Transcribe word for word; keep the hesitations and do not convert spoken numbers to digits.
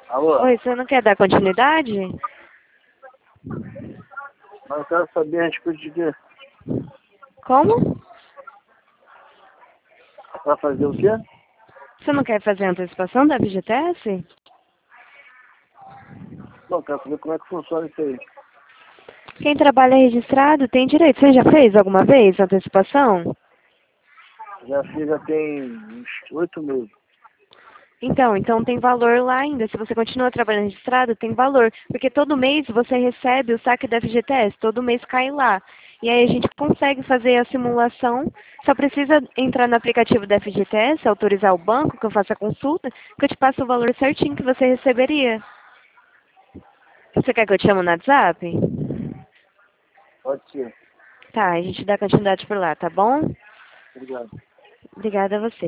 Alô? Oi, você não quer dar continuidade? Mas eu quero saber a respeito de quê? Como? Pra fazer o quê? Você não quer fazer a antecipação da F G T S? Não, quero saber como é que funciona isso aí. Quem trabalha registrado tem direito. Você já fez alguma vez a antecipação? Já fiz, já tem uns oito meses. Então, então tem valor lá ainda. Se você continua trabalhando registrado, tem valor. Porque todo mês você recebe o saque da F G T S, todo mês cai lá. E aí a gente consegue fazer a simulação. Só precisa entrar no aplicativo da F G T S, autorizar o banco, que eu faça a consulta, que eu te passo o valor certinho que você receberia. Você quer que eu te chame no WhatsApp? Pode ser. Tá, a gente dá continuidade por lá, tá bom? Obrigado. Obrigada a você.